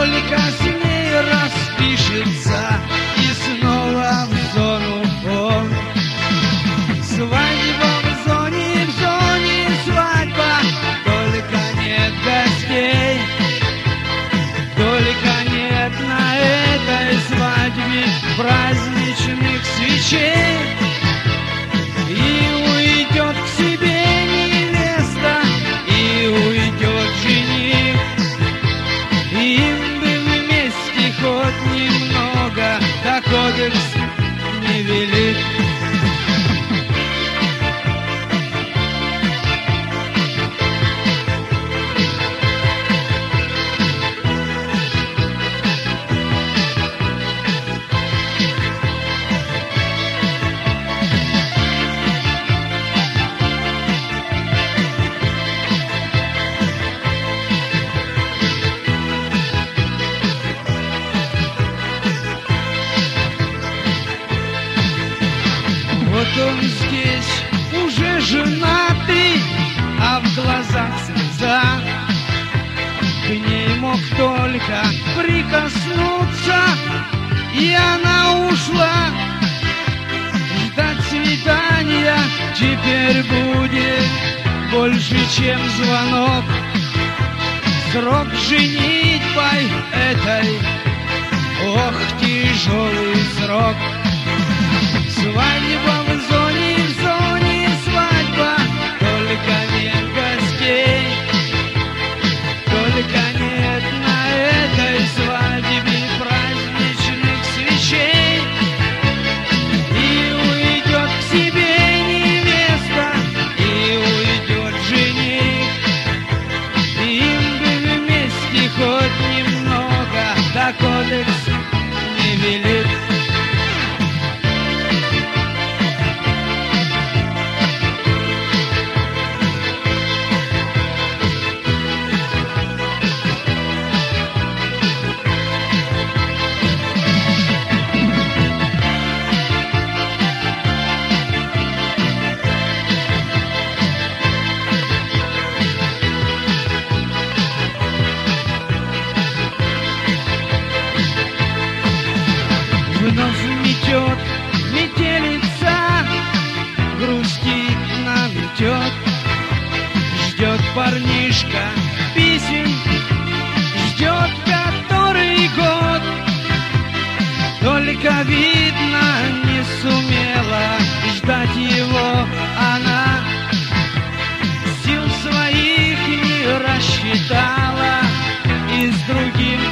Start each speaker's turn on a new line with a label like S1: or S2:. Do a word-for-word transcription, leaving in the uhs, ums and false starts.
S1: только с ней распишется и снова в зону он. Свадьба в зоне, в зоне свадьба, только нет гостей, только нет на этой свадьбе праздничных свечей. И уйдет к себе невеста, и уйдет жених, им бы вместе хоть немного, да кодекс не велит. Вот он здесь уже женатый, а в глазах слеза. К ней мог только прикоснуться, и она ушла. Ждать свидания теперь будет больше, чем звонок. Срок женитьбой этой, ох, тяжелый срок. Свадьба в зоне, в зоне свадьба, только нет гостей, только нет на этой свадьбе праздничных свечей. И уйдет к себе невеста, и уйдет жених, им бы вместе хоть немного, да кодекс не велит. Вновь метет метелица, грустит, наметет. Ждет парнишка писем, ждет который год. Только видно, не сумела ждать его она, сил своих не рассчитала и с другим